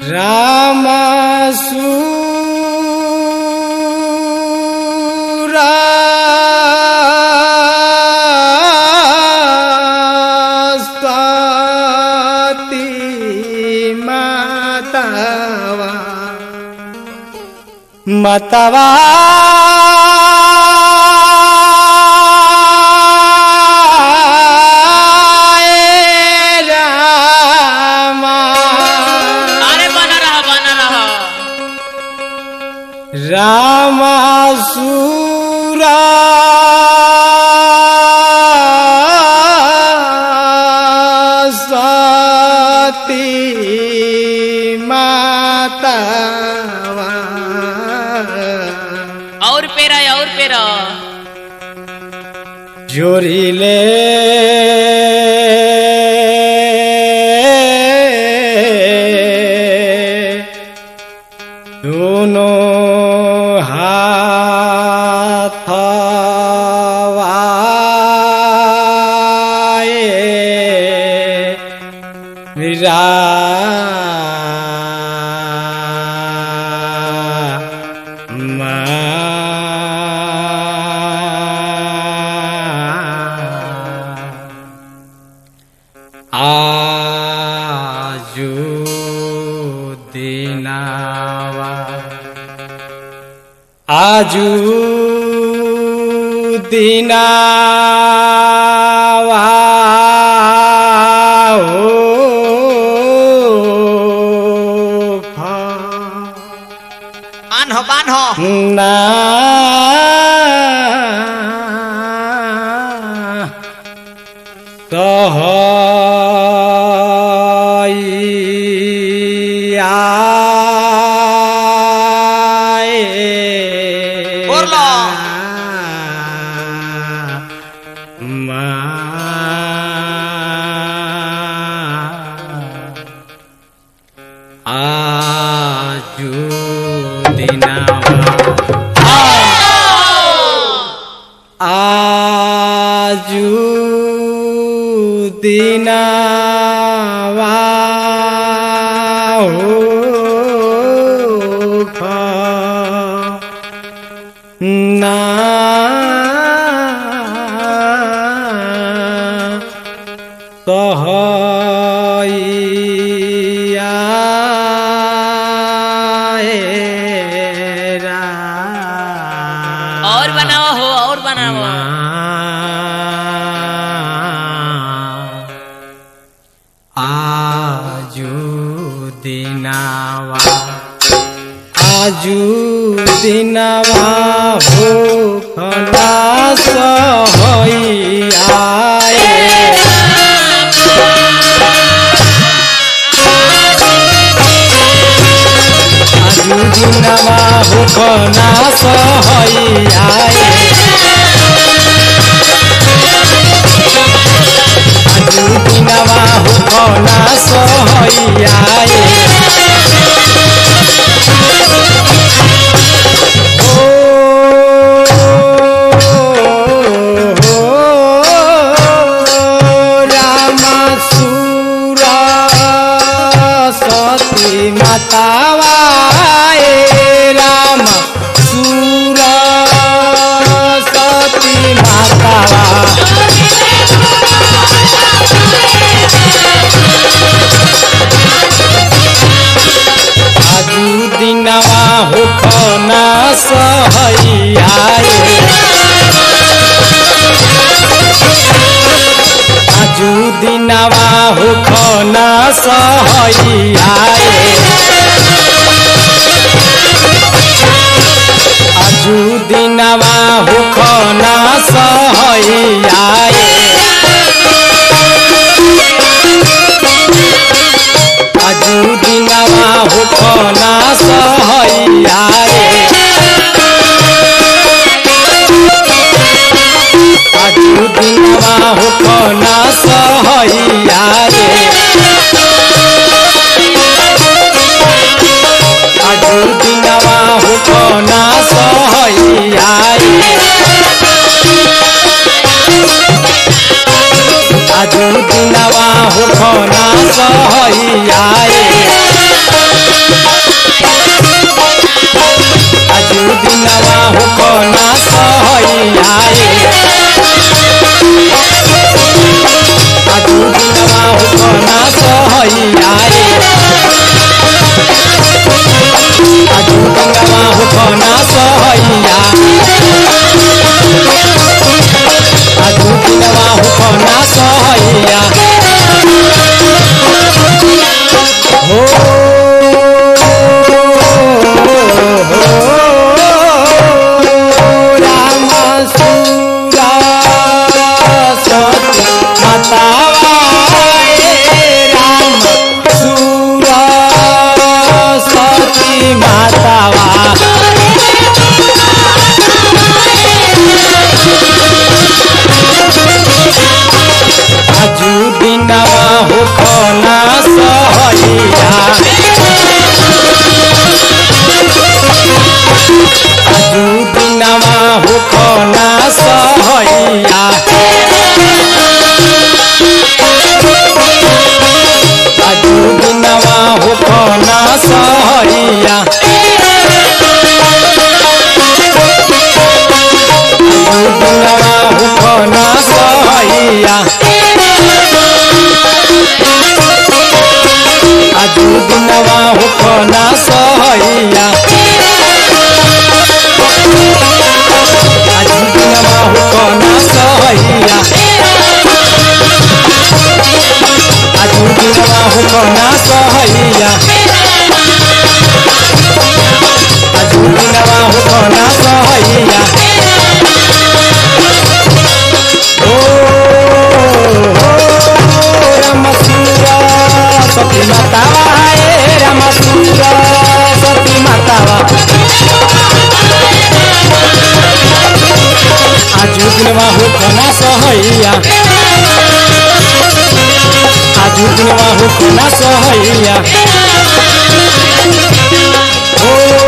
रामसूरा स्वाति मतवा मतवा रामसूरा स्वाति मतवा और पेरा जोरीले दोनों आजू दिनावा आजू दिनावा बान्हो ना आजू दिनावा आजू दिनावा ना और बनाओ आजू दिनावा हो खलास होई आए आजू दिनावा हो खलास होई आए आजू दिनावा हो खलास होई आए मतवा राम सूर सती मतवा आजू दिनवा हो खना सहैयाए आजू दिनवा हो खना सहैयाए आजू दिनवा हो खना सहैयाए आजू दिनवा हो खना सहैयाए आजू दिनवा हो खना सहैयाए आजू दिनवा हो खना सहैयाए आजू दिनवा हो खना सहैयाए खना सहैया आजू दिनवा हो खना सहैया हो राम सूरा सती मातावा राम सूरा सती मातावा आजू दिनवा हो खना सहैया आजू दिनवा हो खना सहैया आजू दिनवा हो खना सहैया आजू दिनवा हो खना सहैया आजू दिनवा हो खना सहैया आजू दिनवा हो खना सहैया आजू दिनवा हो खना सहैया आजू दिनवा हो खना सहैया ओ राम सूरा सती मातावा राम सूरा सती मातावा आजू दिनवा हो खना सहैया आजू दिनवा हो खना सहैया ओ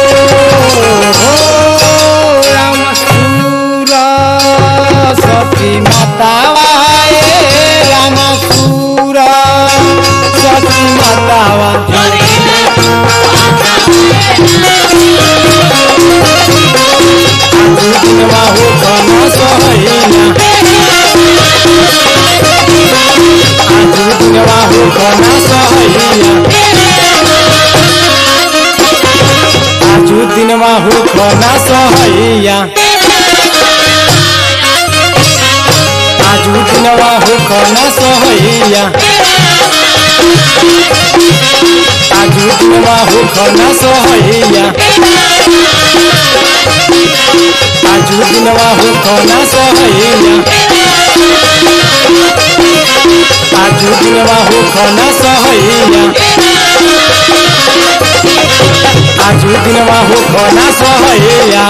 राम सूरा सती मातावा राम सूरा सती मातावा आजू दिनवा हो खना सहैया आजू दिनवा हो खना सहैया आजू दिनवा हो खना सहैया आजू दिनवा हो खना सहैया आजू दिनवा हो खना सहैया आजू दिनवा हो खना सहैया आजू दिनवा हो खना सहैया आजू दिनवा हो खना सहैया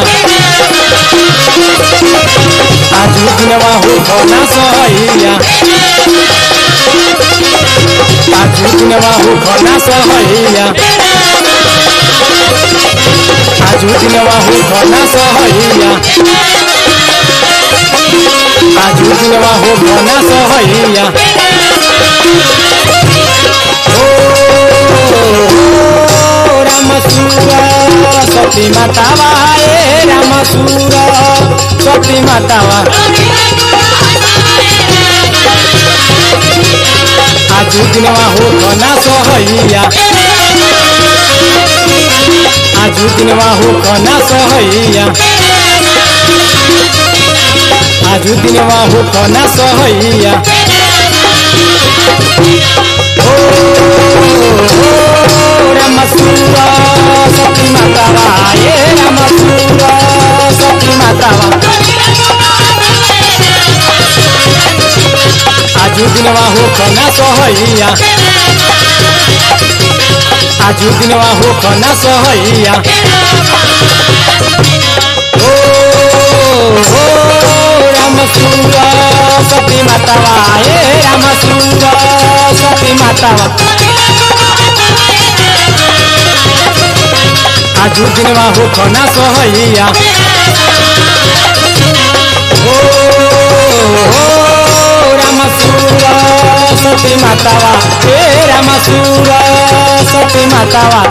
आजू दिनवा हो खना सहैया आजू दिनवा हो खना सहैया आजू दिनवा हो खना सहैया आजू दिनवा हो खना सहैया ओ राम सूरा सती मातावा राम सूरा सती मातावा आजू दिनवा हो खना सहैया आजू दिनवा हो खना सहैया आजू दिनवा हो खना सहैया ओ राम सूरा सती मातावा राम सूरा सती मातावा आजू दिनवा हो खना सहैया आजू दिनवा हो खना सहैया ओ राम सूरा सती मातावा राम सूरा सती मातावा आजू दिनवा हो खना सहैया ओ राम सूरा सती मातावा राम सूरा सती मातावा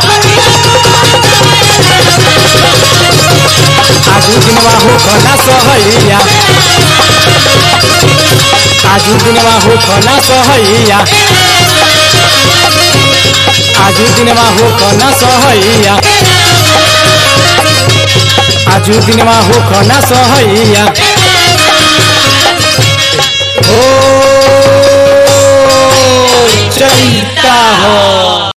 आजू दिनवा हो खना सहैया आजू दिनवा हो खना सहैया आजू दिनवा हो खना सहैया आज दिनवा हो खना सहैया ओ चैता हो।